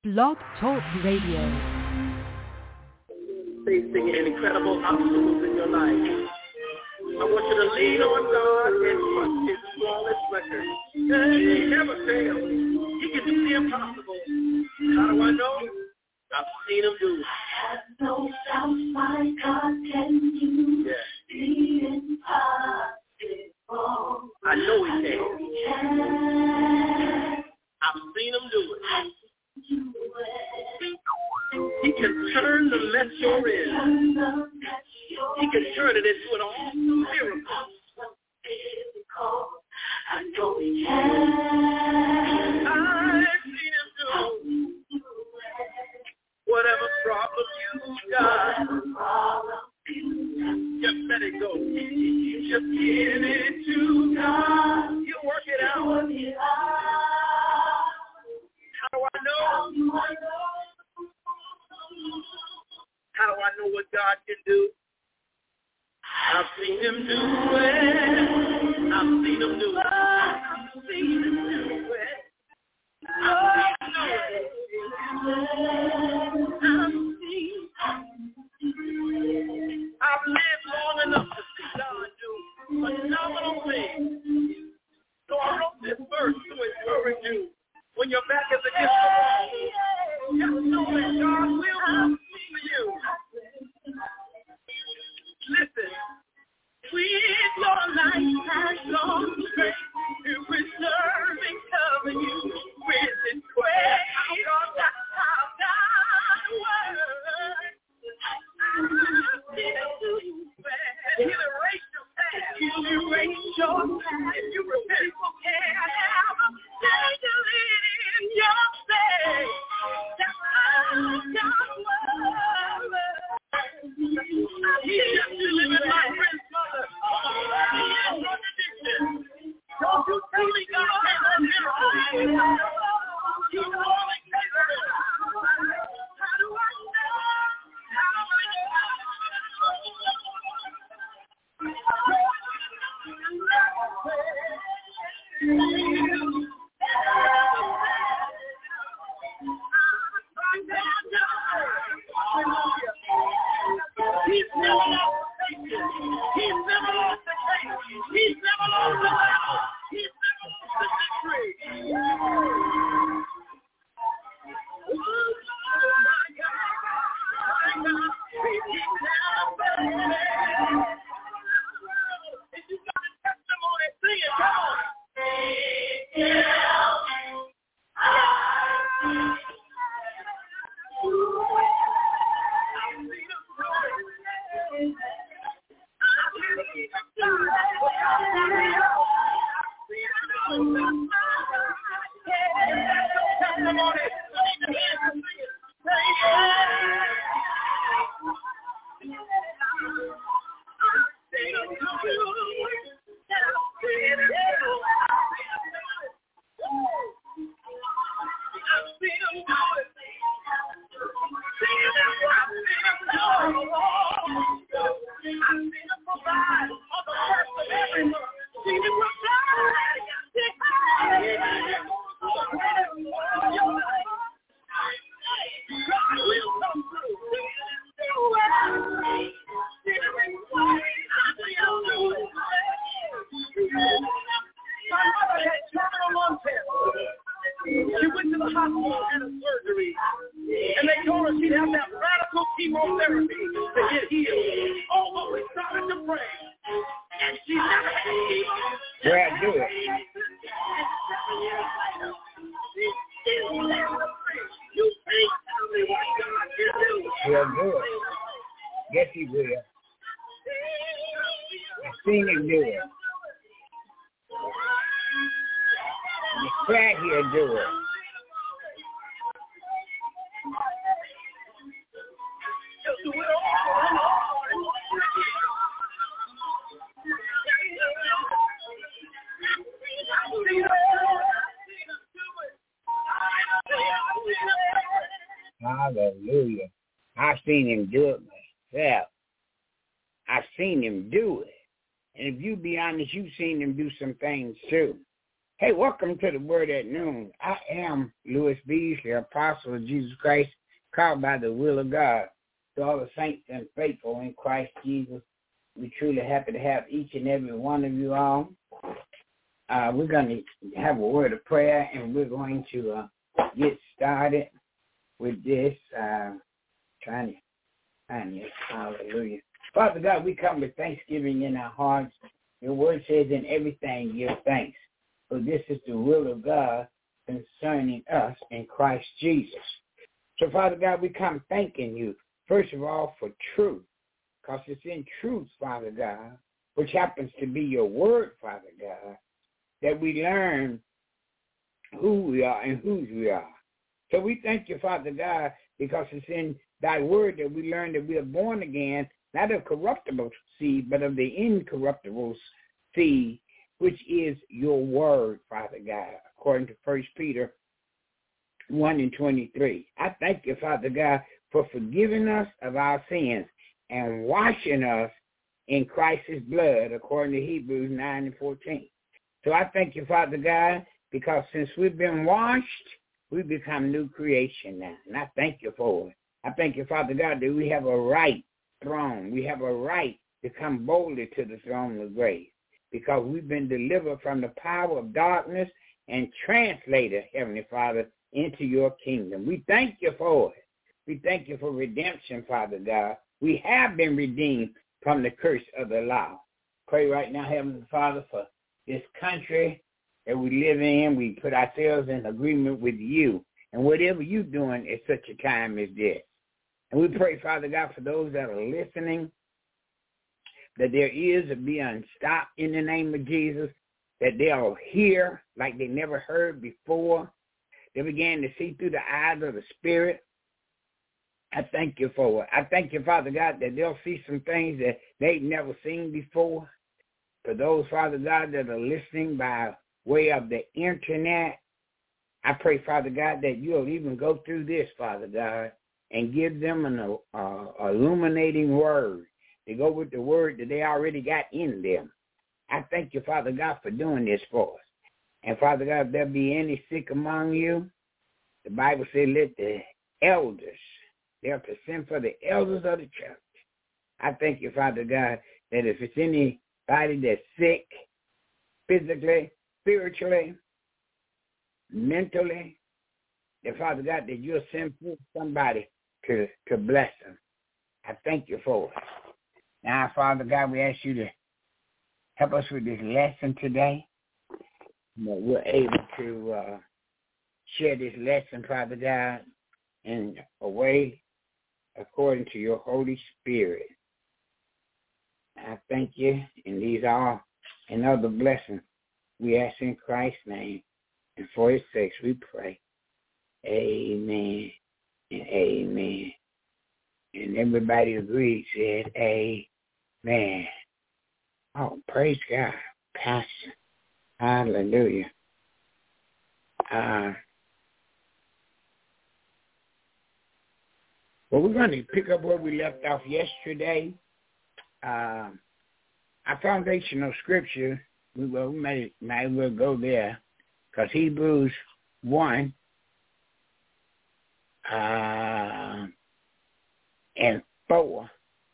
Blog Talk Radio. Facing incredible obstacles in your life, I want you to lean on God and trust His flawless record. He never fails. He can do the impossible. How do I know? I've seen Him do it. No doubt my God can do the impossible. I know He can. I've seen Him do it. He can turn the mess you're in. He can turn it into an awesome miracle. I know He can. I've seen Him do whatever problem you got. Just let it go. Just give it to God. He'll work it out. How do I know? How do I know what God can do? I've seen Him do it. I've seen Him do it. I've seen Him do it. I've lived long enough to see God do phenomenal things. So I wrote this verse to encourage you. When your back is against the wall, just know that God will come for you. Listen, when your life has gone straight to preserve and cover you with His grace, that's how God works. He'll erase your past. He'll erase your past. If you repent, can have a danger in your face. That's how God works. He's just living my friend's mother. Don't you tell me God has a miracle. He's only capable. How do I know? How do I know? He's never lost the patient. He's never lost the case. He's never lost the battle. He's never lost the victory. Oh my God. My God. He's never failed. If you got a testimony, sing it. Come on. She went to the hospital and had a surgery, and they told her she'd have that radical chemotherapy to get healed. Oh, but we started to pray, and she never had chemo. Brad, do it. You can't tell me what God can do. He'll do it. Yes, He will. I've seen Him do it. The crack, He'll do it. Hallelujah. I've seen Him do it myself. I've seen Him do it. And if you be honest, you've seen Him do some things too. Hey, welcome to the Word at Noon. I am Louis Beasley, apostle of Jesus Christ, called by the will of God. To all the saints and faithful in Christ Jesus, we're truly happy to have each and every one of you all. We're going to have a word of prayer, and we're going to get started with this. Trying to find it. Hallelujah. Father God, we come with thanksgiving in our hearts. Your word says in everything give thanks. For this is the will of God concerning us in Christ Jesus. So, Father God, we come thanking you, first of all, for truth, because it's in truth, Father God, which happens to be your word, Father God, that we learn who we are and whose we are. So we thank you, Father God, because it's in thy word that we learn that we are born again, not of corruptible seed, but of the incorruptible seed, which is your word, Father God, according to 1 Peter 1:23. I thank you, Father God, for forgiving us of our sins and washing us in Christ's blood, according to Hebrews 9:14. So I thank you, Father God, because since we've been washed, we become new creation now. And I thank you for it. I thank you, Father God, that we have a right throne. We have a right to come boldly to the throne of grace, because we've been delivered from the power of darkness and translated, Heavenly Father, into your kingdom. We thank you for it. We thank you for redemption, Father God. We have been redeemed from the curse of the law. Pray right now, Heavenly Father, for this country that we live in. We put ourselves in agreement with you and whatever you're doing at such a time as this. And we pray, Father God, for those that are listening, that their ears will be unstopped in the name of Jesus, that they'll hear like they never heard before. They began to see through the eyes of the Spirit. I thank you for it. I thank you, Father God, that they'll see some things that they've never seen before. For those, Father God, that are listening by way of the internet, I pray, Father God, that you'll even go through this, Father God, and give them an illuminating word. They go with the word that they already got in them. I thank you, Father God, for doing this for us. And, Father God, if there be any sick among you, the Bible says let the elders, they have to send for the elders of the church. I thank you, Father God, that if it's anybody that's sick, physically, spiritually, mentally, that, Father God, that you'll send for somebody to bless them. I thank you for it. Now, Father God, we ask you to help us with this lesson today. That we're able to share this lesson, Father God, in a way according to your Holy Spirit. I thank you, and these are and other blessings we ask in Christ's name, and for his sake we pray. Amen and amen. And everybody agreed, said amen. Oh, praise God, Pastor. Hallelujah. Well, we're going to pick up where we left off yesterday. Our foundational scripture, we might as well go there, because Hebrews 1 and 4.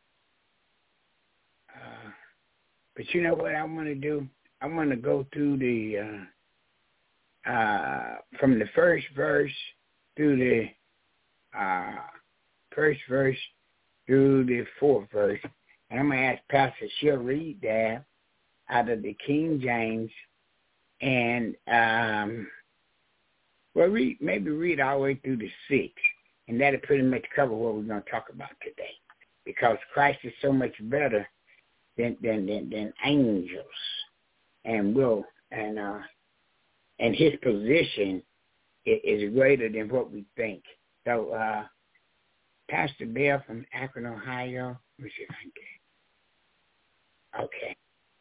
But you know what I want to do? I want to go through the from the first verse through the first verse through the fourth verse. And I'm going to ask Pastor, she'll read that out of the King James. And, maybe read all the way through the 6th. And that'll pretty much cover what we're going to talk about today. Because Christ is so much better than angels. And and his position is greater than what we think. So, Pastor Bill from Akron, Ohio. Let me see if I can get. Okay.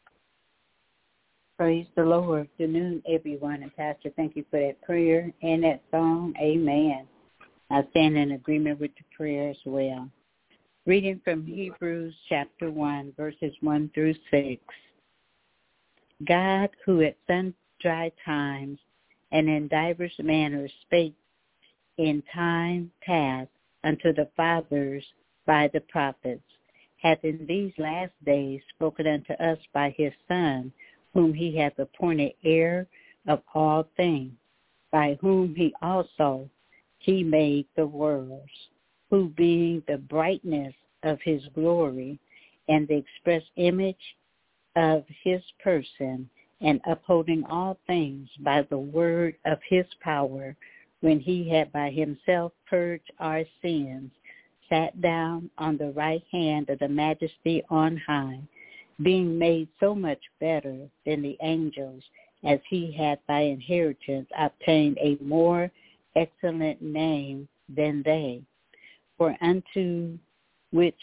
Praise the Lord. Good noon, everyone. And Pastor, thank you for that prayer and that song. Amen. I stand in agreement with the prayer as well. Reading from Hebrews chapter 1, verses 1 through 6. God, who at dry times, and in divers manners spake in time past unto the fathers by the prophets, hath in these last days spoken unto us by his Son, whom he hath appointed heir of all things, by whom he also he made the worlds, who being the brightness of his glory and the express image of his person, and upholding all things by the word of his power, when he had by himself purged our sins, sat down on the right hand of the Majesty on high, being made so much better than the angels, as he had by inheritance obtained a more excellent name than they. For unto which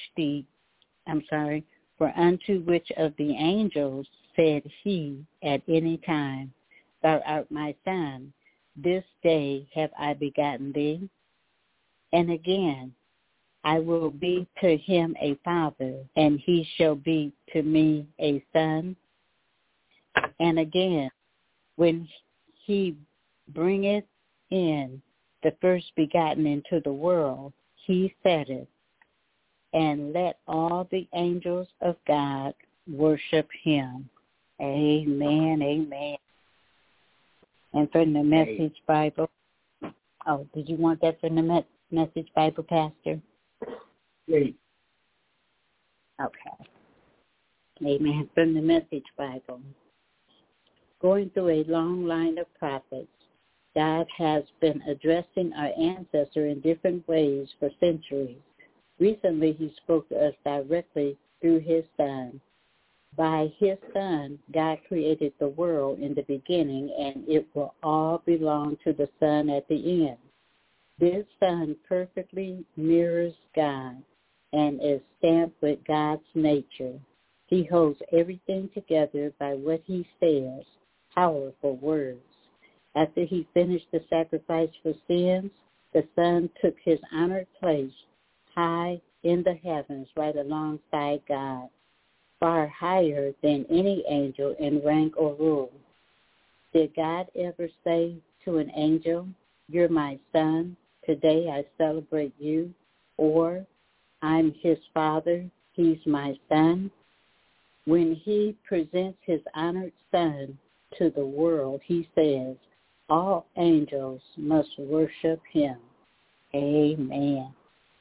of the angels said he at any time, Thou art my Son, this day have I begotten thee? And again, I will be to him a father, and he shall be to me a son. And again, when he bringeth in the first begotten into the world, he saith, and let all the angels of God worship him. Amen, amen. And from the Message Bible. Oh, did you want that from the Message Bible, Pastor? Yes. Okay. Amen. From the Message Bible. Going through a long line of prophets, God has been addressing our ancestor in different ways for centuries. Recently, he spoke to us directly through his Son. By his Son, God created the world in the beginning, and it will all belong to the Son at the end. This Son perfectly mirrors God and is stamped with God's nature. He holds everything together by what he says, powerful words. After he finished the sacrifice for sins, the Son took his honored place high in the heavens right alongside God, far higher than any angel in rank or rule. Did God ever say to an angel, You're my Son, today I celebrate you, or I'm his Father, he's my Son? When he presents his honored Son to the world, he says, all angels must worship him. Amen.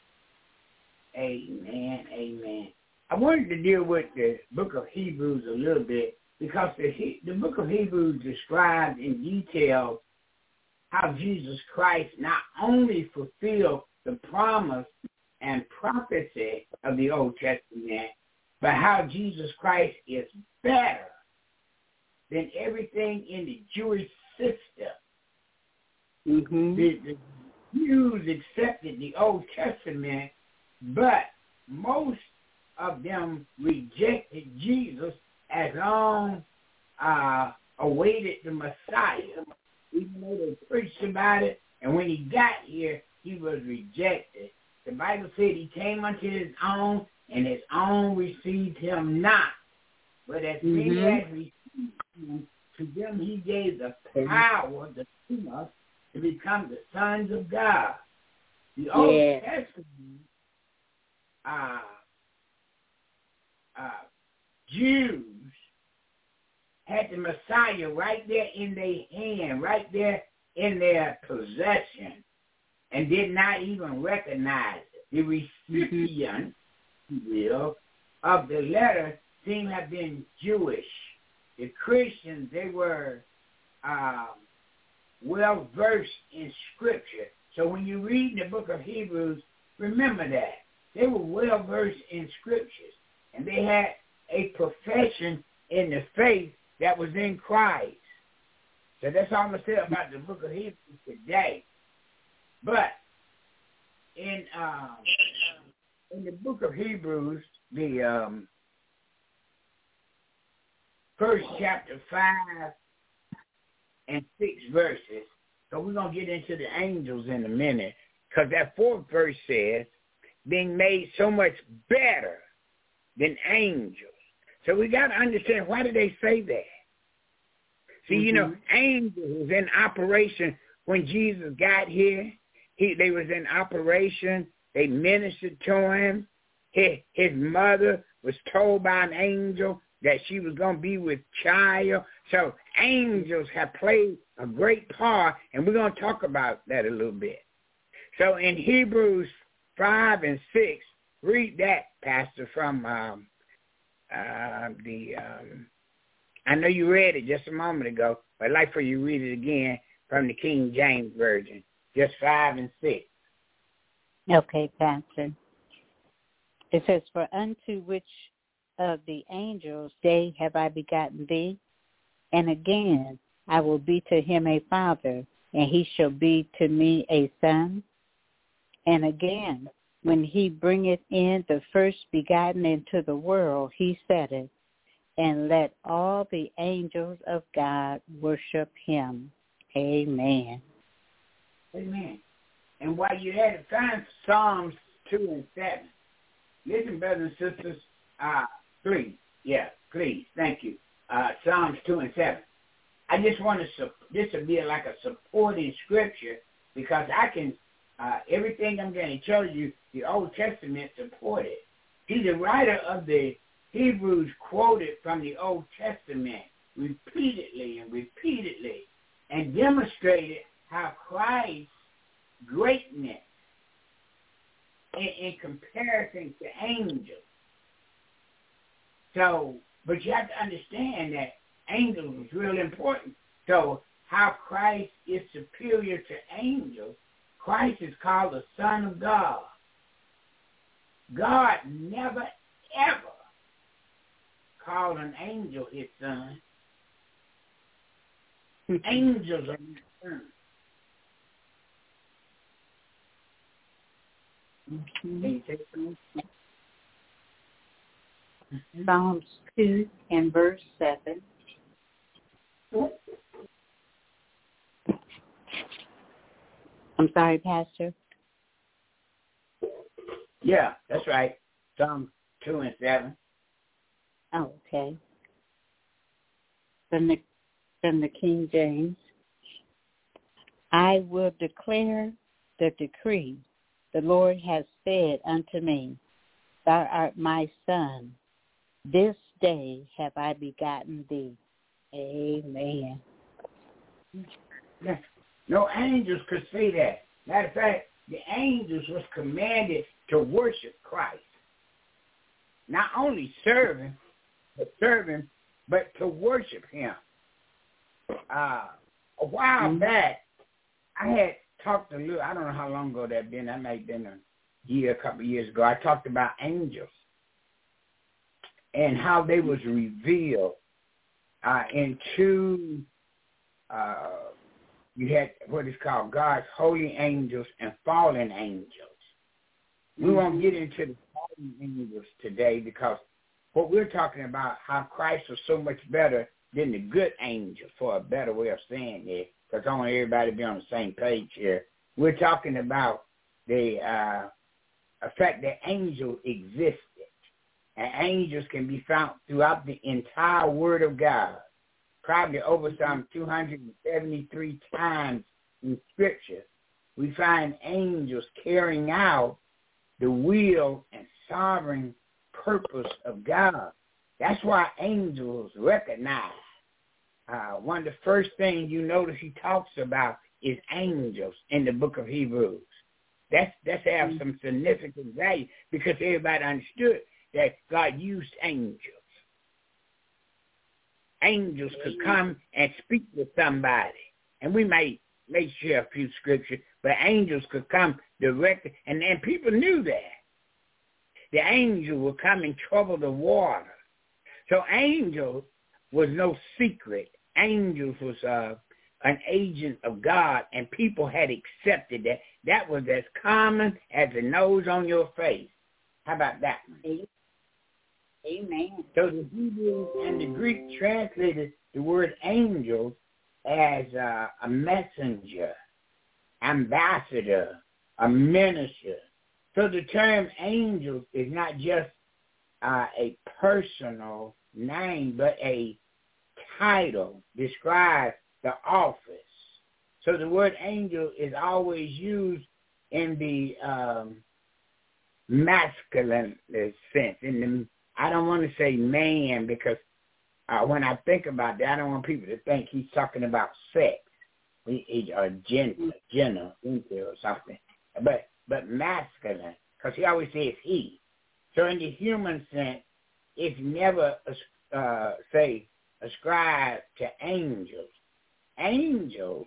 Amen, amen. I wanted to deal with the book of Hebrews a little bit because the book of Hebrews describes in detail how Jesus Christ not only fulfilled the promise and prophecy of the Old Testament, but how Jesus Christ is better than everything in the Jewish system. Mm-hmm. The Jews accepted the Old Testament, but most of them rejected Jesus as long awaited the Messiah, even though they preached about it, and when he got here, he was rejected. The Bible said he came unto his own, and his own received him not. But as many as received him, to them he gave the power, the power, to become the sons of God. The Old Testament Jews had the Messiah right there in their hand, right there in their possession, and did not even recognize it. The recipient, if you will, of the letter seemed to have been Jewish. The Christians, they were well-versed in Scripture. So when you read the book of Hebrews, remember that. They were well-versed in Scriptures, and they had a profession in the faith that was in Christ. So that's all I'm going to say about the book of Hebrews today. But in the book of Hebrews, the first chapter 5 and 6 verses, so we're going to get into the angels in a minute, because that 4th verse says, being made so much better than angels. So we got to understand, why did they say that? See, you know, angels was in operation when Jesus got here. They was in operation. They ministered to him. His mother was told by an angel that she was going to be with child. So angels have played a great part, and we're going to talk about that a little bit. So in Hebrews 5 and 6, read that, Pastor, from I know you read it just a moment ago, but I'd like for you to read it again from the King James Version, just 5 and 6. Okay, Pastor. It says, for unto which of the angels day have I begotten thee? And again, I will be to him a father, and he shall be to me a son. And again, when he bringeth in the first begotten into the world, he saith, and let all the angels of God worship him. Amen. Amen. And while you had it, find Psalms 2 and 7. Listen, brothers and sisters, please. Yeah, please. Thank you. Psalms 2 and 7. I just want to, this will be like a supporting scripture because I can, everything I'm going to tell you, the Old Testament supported. See, the writer of the Hebrews quoted from the Old Testament repeatedly and demonstrated how Christ's greatness in comparison to angels. So, but you have to understand that angels is real important. So how Christ is superior to angels, Christ is called the Son of God. God never, ever called an angel his son. Angels are his sons. Psalms 2 and verse 7. I'm sorry, Pastor. Yeah, that's right. Psalms 2 and 7. Oh, okay. From the King James. I will declare the decree. The Lord has said unto me, thou art my son. This day have I begotten thee. Amen. No angels could say that. Matter of fact, the angels was commanded to worship Christ. Not only serve him, but to worship him. A while back, I had talked a little, I don't know how long ago that been. That might have been a couple of years ago. I talked about angels and how they was revealed into, you had what is called God's holy angels and fallen angels. We won't get into the fallen angels today because what we're talking about, how Christ was so much better than the good angel, for a better way of saying it, because I want everybody to be on the same page here. We're talking about the fact that angels existed. And angels can be found throughout the entire Word of God, probably over some 273 times in Scripture. We find angels carrying out the will and sovereign purpose of God. That's why angels recognize. One of the first things you notice he talks about is angels in the book of Hebrews. That's have some significant value because everybody understood that God used angels. Angels could come and speak with somebody. And we may share a few scriptures, but angels could come directly. And people knew that. The angel would come and trouble the water. So angels was no secret. Angels was an agent of God, and people had accepted that. That was as common as the nose on your face. How about that one? Amen. So the Hebrew and the Greek translated the word angels as a messenger, ambassador, a minister. So the term angels is not just a personal name, but a title describes the office. So the word angel is always used in the masculine sense. I don't want to say man because when I think about that, I don't want people to think he's talking about sex or gender or something. But masculine, because he always says he. So in the human sense, it's never ascribed to angels. Angels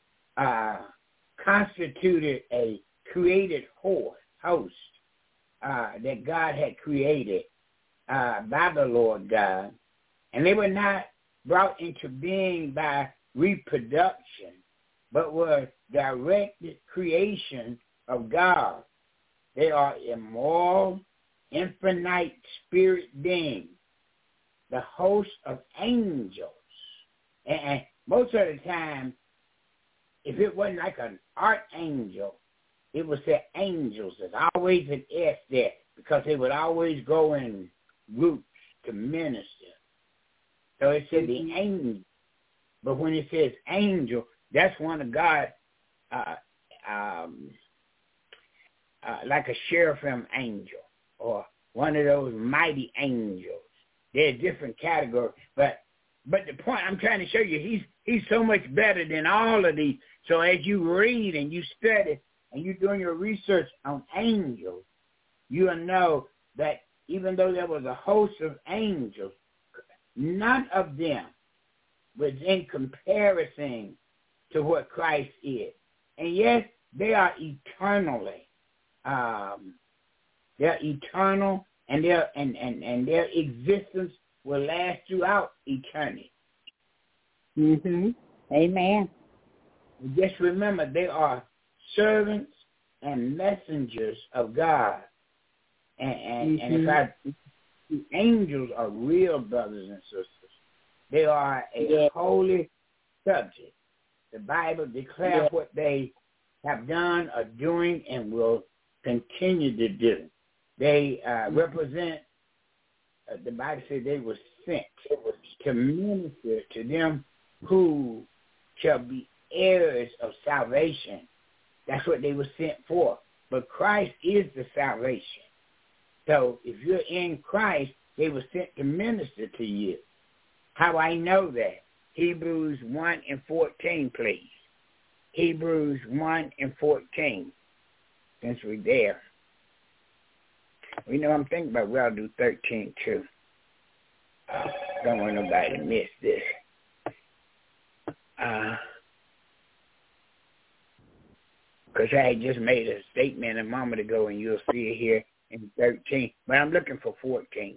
constituted a created host that God had created by the Lord God, and they were not brought into being by reproduction, but were directed creation of God. They are immoral, infinite spirit beings, the host of angels. And most of the time, if it wasn't like an archangel, it would say angels. There's always an S there because they would always go in groups to minister. So it said the angel. But when it says angel, that's one of God, like a seraphim angel or one of those mighty angels. There's different categories. But the point I'm trying to show you, he's so much better than all of these. So as you read and you study and you're doing your research on angels, you'll know that even though there was a host of angels, none of them was in comparison to what Christ is. And yes, they are eternally. They're eternal, and their existence will last throughout eternity. Amen. Just remember, they are servants and messengers of God. And the angels are real brothers and sisters. They are a holy subject. The Bible declares what they have done, are doing, and will continue to do. They represent, the Bible says they were sent to minister to them who shall be heirs of salvation. That's what they were sent for. But Christ is the salvation. So if you're in Christ, they were sent to minister to you. How I know that? Hebrews 1:14, please. Hebrews 1:14, since we're there. We know I'm thinking about, well, I'll do 13 too. Don't want nobody to miss this. Because I had just made a statement a moment ago, and you'll see it here in 13. But I'm looking for 14.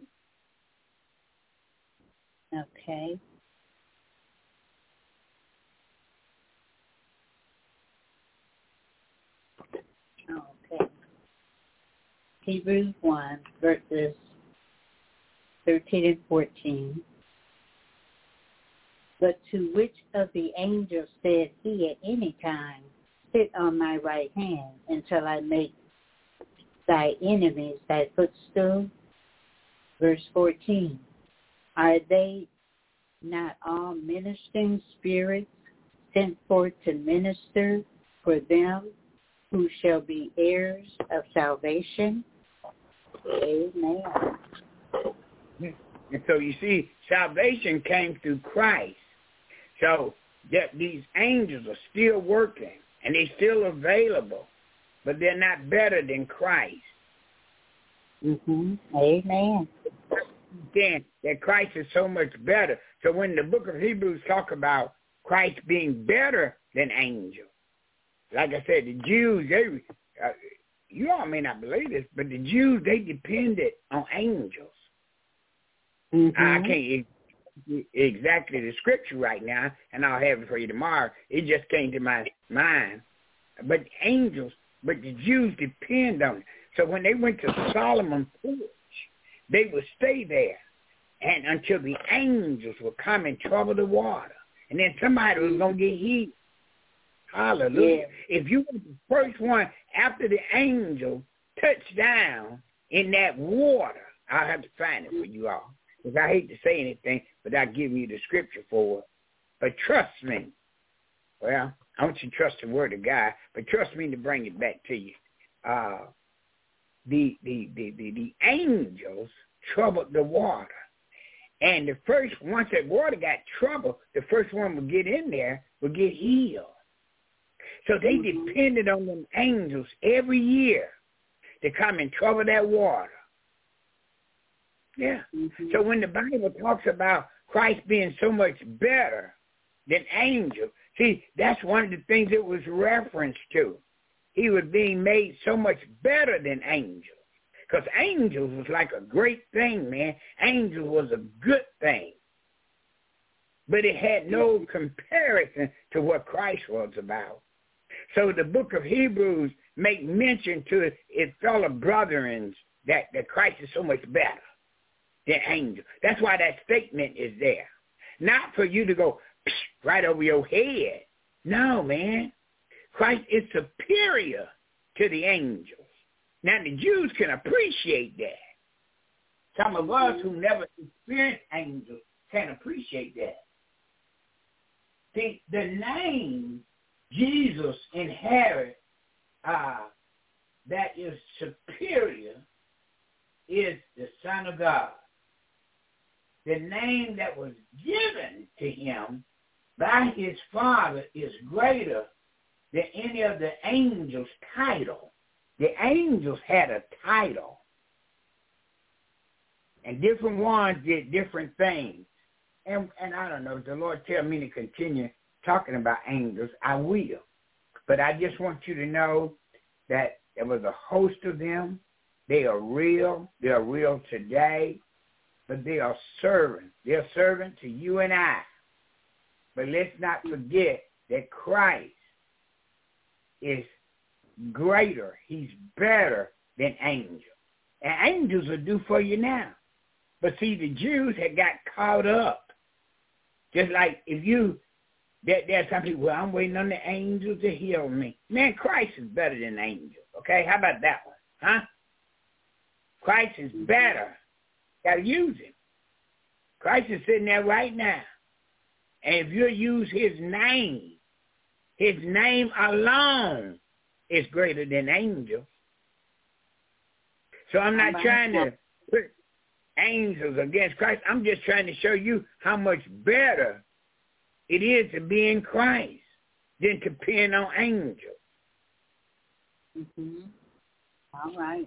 Okay. Okay. Hebrews 1, verses 13 and 14. But to which of the angels said he at any time, sit on my right hand until I make thy enemies thy footstool? Verse 14. Are they not all ministering spirits sent forth to minister for them who shall be heirs of salvation? Amen. And so you see, salvation came through Christ. So that these angels are still working, and they're still available, but they're not better than Christ. Amen. Then that Christ is so much better. So when the book of Hebrews talk about Christ being better than angels, like I said, the Jews, you all may not believe this, but the Jews, they depended on angels. I can't exactly the scripture right now, and I'll have it for you tomorrow. It just came to my mind. But angels, but the Jews depend on it. So when they went to Solomon's porch, they would stay there and until the angels would come and trouble the water. And then somebody was going to get healed. Hallelujah. If you were the first one after the angel touched down in that water, I'll have to find it for you all. because I hate to say anything without giving you the scripture for it. But trust me. Well, I want you to trust the word of God, but trust me to bring it back to you. The angels troubled the water. And once that water got troubled, the first one would get in there would get healed. So they depended on them angels every year to come and trouble that water. Yeah. So when the Bible talks about Christ being so much better than angels, see, that's one of the things it was referenced to. He was being made so much better than angels. Because angels was like a great thing, man. Angels was a good thing. But it had no comparison to what Christ was about. So the book of Hebrews make mention to its fellow brethren that Christ is so much better than angels. That's why that statement is there. Not for you to go right over your head. No, man. Christ is superior to the angels. Now, the Jews can appreciate that. Some of us who never experienced angels can appreciate that. See, the name Jesus inherits that is superior is the Son of God. The name that was given to him by his Father is greater than any of the angels' title. The angels had a title. And different ones did different things. And I don't know, if the Lord tell me to continue talking about angels, I will. But I just want you to know that there was a host of them. They are real. They are real today. But they are servants. They're servant to you and I. But let's not forget that Christ is greater. He's better than angels. And angels will do for you now. But see, the Jews had got caught up. Just like if there's some people, well, I'm waiting on the angels to heal me. Man, Christ is better than angels. Okay? How about that one? Huh? Christ is better. Got to use him. Christ is sitting there right now. And if you use his name alone is greater than angels. So I'm not trying to put angels against Christ. I'm just trying to show you how much better it is to be in Christ than to depend on angels. Mm-hmm. All right.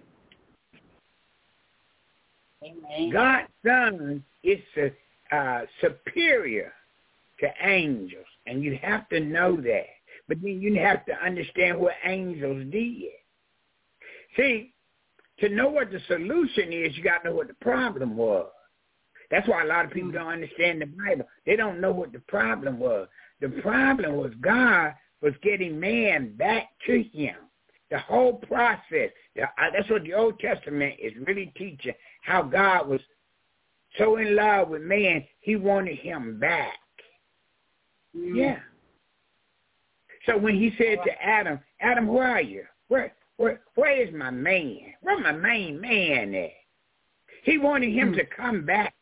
Amen. God's Son is superior to angels, and you have to know that. But then you have to understand what angels did. See, to know what the solution is, you got to know what the problem was. That's why a lot of people don't understand the Bible. They don't know what the problem was. The problem was God was getting man back to him. The whole process. That's what the Old Testament is really teaching, how God was so in love with man, he wanted him back. Yeah. So when he said to Adam, Adam, where are you? Where is my man? Where's my main man at? He wanted him to come back.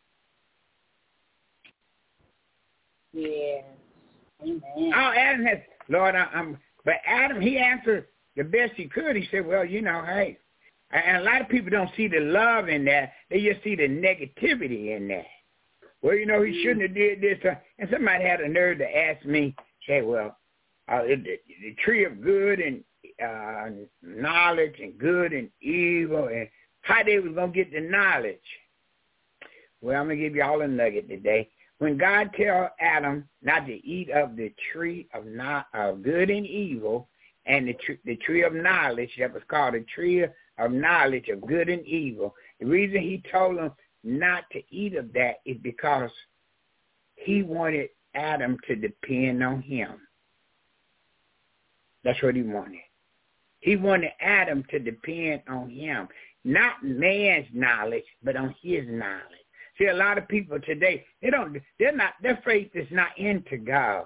Yes. Amen. Oh, Adam has, Lord, but Adam, he answered the best he could. He said, well, hey. And a lot of people don't see the love in that. They just see the negativity in that. Well, he shouldn't have did this. And somebody had a nerve to ask me, say, well, the tree of good and knowledge and good and evil, and how they was going to get the knowledge. Well, I'm going to give you all a nugget today. When God tell Adam not to eat of the tree of good and evil, and the tree of knowledge that was called the tree of knowledge of good and evil, the reason he told him not to eat of that is because he wanted Adam to depend on him. That's what he wanted. He wanted Adam to depend on him, not man's knowledge, but on his knowledge. See, a lot of people today, their faith is not into God.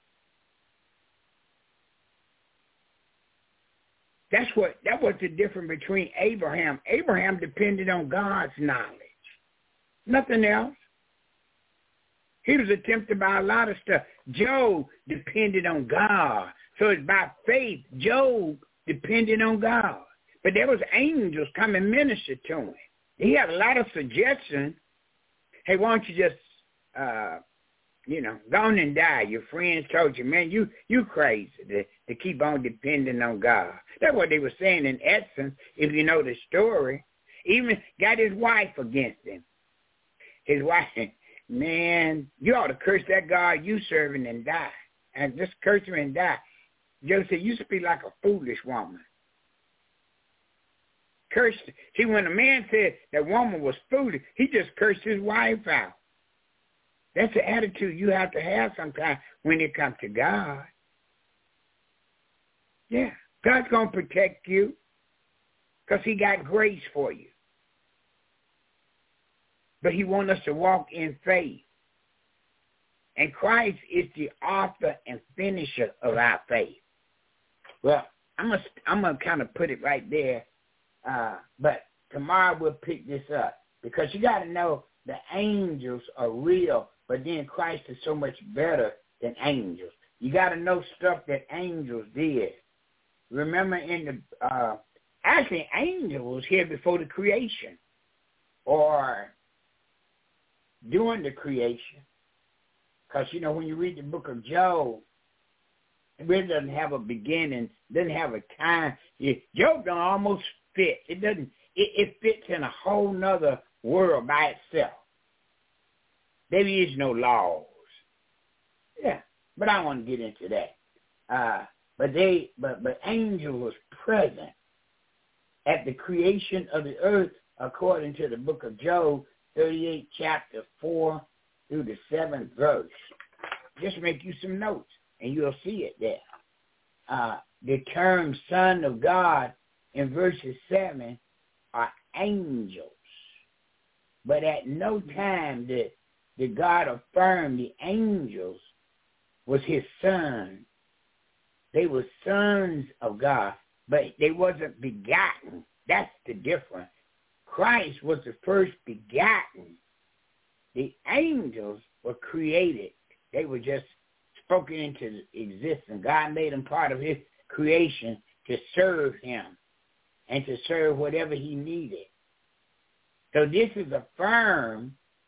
That was the difference between Abraham. Abraham depended on God's knowledge. Nothing else. He was tempted by a lot of stuff. Job depended on God. So it's by faith, Job depended on God. But there was angels come and minister to him. He had a lot of suggestions. Hey, why don't you just, go on and die? Your friends told you, man, you crazy to keep on depending on God. That's what they were saying in essence, if you know the story. Even got his wife against him. His wife, man, you ought to curse that God you serving and die. And just curse him and die. Job said, you speak like a foolish woman. Cursed. See, when a man said that woman was foolish, he just cursed his wife out. That's the attitude you have to have sometimes when it comes to God. Yeah, God's going to protect you because he got grace for you. But he wants us to walk in faith. And Christ is the author and finisher of our faith. Well, I'm gonna kind of put it right there. But tomorrow we'll pick this up. Because you got to know the angels are real, but then Christ is so much better than angels. You got to know stuff that angels did. Remember actually angel was here before the creation or during the creation. Because, when you read the book of Job, it really doesn't have a beginning, doesn't have a time. Job don't almost fit. It fits in a whole nother world by itself. There is no laws. Yeah, but I don't want to get into that. But angel was present at the creation of the earth, according to the book of Job, 38, chapter 4 through the 7th verse. Just make you some notes, and you'll see it there. The term Son of God in verses 7 are angels. But at no time did God affirm the angels was his son. They were sons of God, but they wasn't begotten. That's the difference. Christ was the first begotten. The angels were created. They were just spoken into existence. God made them part of his creation to serve him and to serve whatever he needed. So this is affirmed,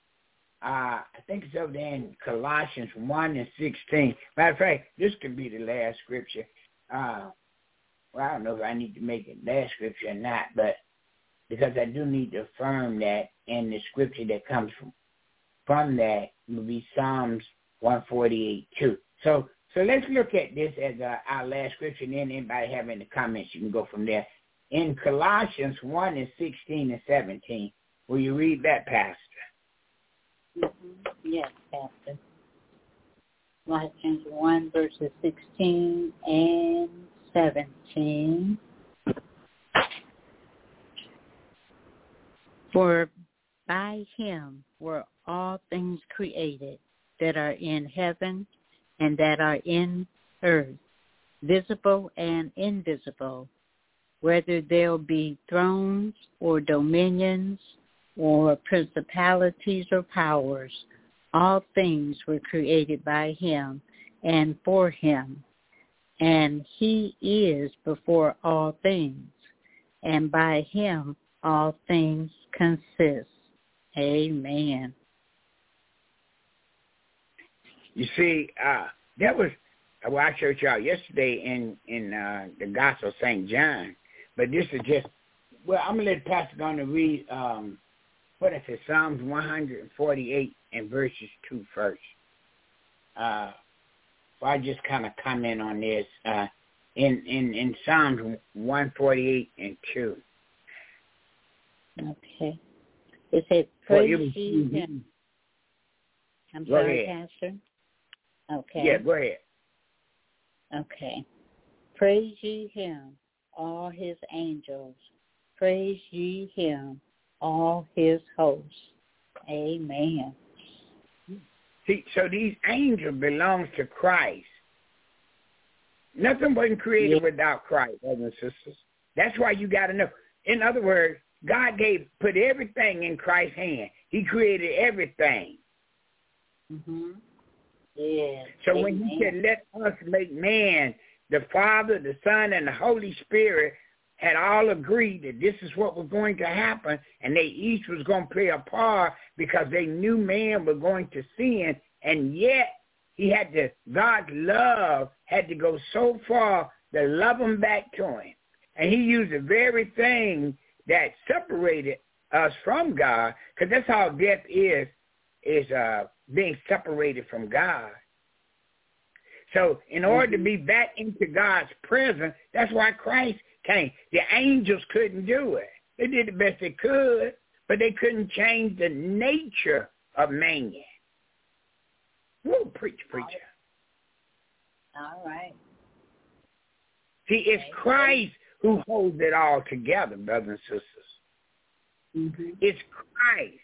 I think it's over there in Colossians 1 and 16. Matter of fact, this could be the last scripture. I don't know if I need to make it last scripture or not, but because I do need to affirm that, and the scripture that comes from that will be Psalms 148 too. So let's look at this as our last scripture, and then anybody have any comments, you can go from there. In Colossians 1 and 16 and 17, will you read that, Pastor? Yes, Pastor. Colossians 1, verses 16 and 17. For by him were all things created that are in heaven and that are in earth, visible and invisible, whether there be thrones or dominions or principalities or powers. All things were created by him and for him. And he is before all things, and by him all things consist. Amen. You see, that was, I showed y'all yesterday in the Gospel of St. John. But this is just, I'm going to let Pastor go on and read, what is it, Psalms 148 and verses 2 first. So I just kind of comment on this. In Psalms 148 and 2. Okay. It said, praise ye him. I'm sorry, Pastor. Okay. Yeah, go ahead. Okay. Praise ye him, all his angels. Praise ye him, all his hosts. Amen. See, so these angels belong to Christ. Nothing wasn't created without Christ, brothers and sisters. That's why you got to know. In other words, God put everything in Christ's hand. He created everything. Mm-hmm. Yeah. So when he said, let us make man, the Father, the Son, and the Holy Spirit had all agreed that this is what was going to happen, and they each was going to play a part because they knew man was going to sin, and yet God's love had to go so far to love them back to him. And he used the very thing that separated us from God, because that's how death is being separated from God. So in order to be back into God's presence, that's why Christ came. The angels couldn't do it. They did the best they could, but they couldn't change the nature of man. Woo, preacher. All right. See, it's Christ who holds it all together, brothers and sisters. Mm-hmm. It's Christ.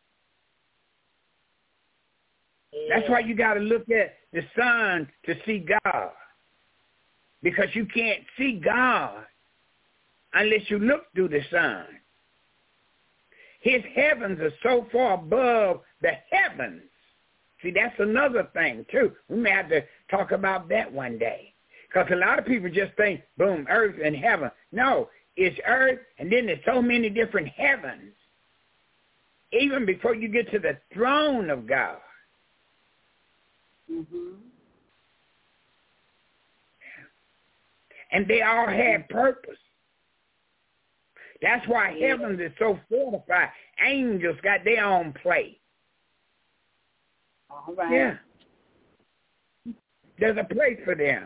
Yeah. That's why you got to look at the Son to see God, because you can't see God unless you look through the Son. His heavens are so far above the heavens. See, that's another thing, too. We may have to talk about that one day, because a lot of people just think, boom, earth and heaven. No, it's earth, and then there's so many different heavens, even before you get to the throne of God. Mm-hmm. And they all had purpose. That's why heavens is so fortified. Angels got their own place. All right. Yeah. There's a place for them.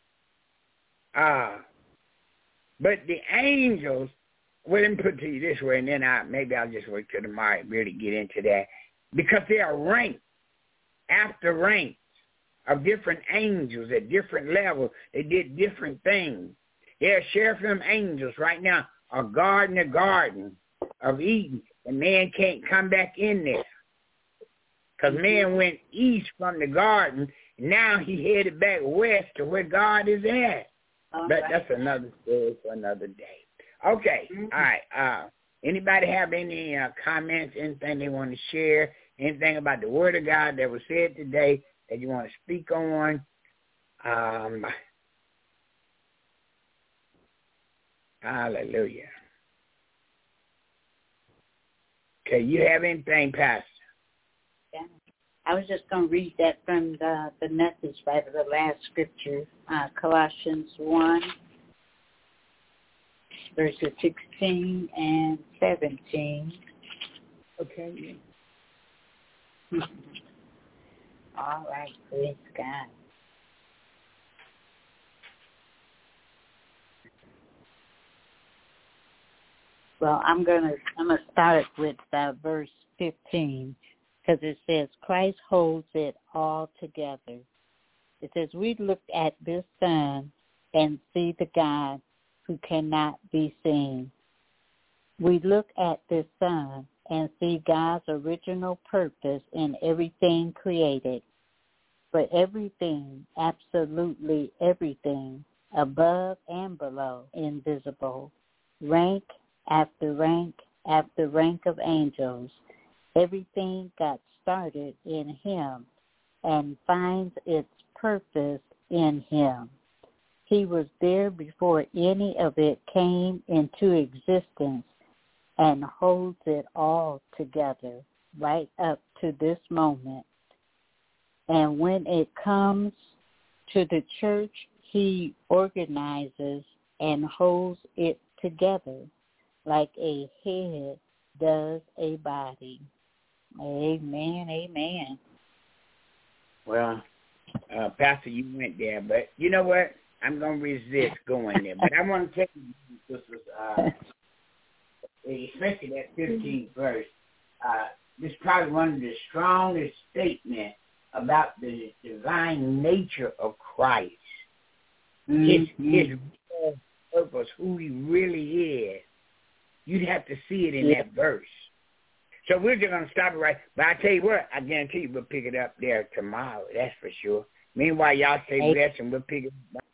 But the angels, well, let me put it to you this way, and then maybe I'll just wait till tomorrow to really get into that. Because they are ranked after ranks of different angels at different levels. They did different things. There are seraphim angels right now are guarding the Garden of Eden, and man can't come back in there. Because man went east from the garden, and now he headed back west to where God is at. But that's another story for another day. Okay, all right. Anybody have any comments, anything they want to share, anything about the Word of God that was said today that you want to speak on? Hallelujah. Okay, you have anything, Pastor? Yeah. I was just going to read that from the Message Bible, the last scripture, Colossians 1, verses 16 and 17. Okay. All right, praise God. Well, I'm gonna start with verse 15, because it says, Christ holds it all together. It says, we looked at this Son and see the God who cannot be seen. We look at this Son and see God's original purpose in everything created. For everything, absolutely everything, above and below, invisible, rank after rank after rank of angels, everything got started in him and finds its purpose in him. He was there before any of it came into existence and holds it all together right up to this moment. And when it comes to the church, he organizes and holds it together like a head does a body. Amen, amen. Well, Pastor, you went there, but you know what? I'm going to resist going there. But I want to tell you, sisters, especially that 15th verse, this is probably one of the strongest statements about the divine nature of Christ. His purpose, who he really is. You'd have to see it in that verse. So we're just going to stop it right. But I tell you what, I guarantee you we'll pick it up there tomorrow. That's for sure. Meanwhile, y'all say bless and we'll pick it up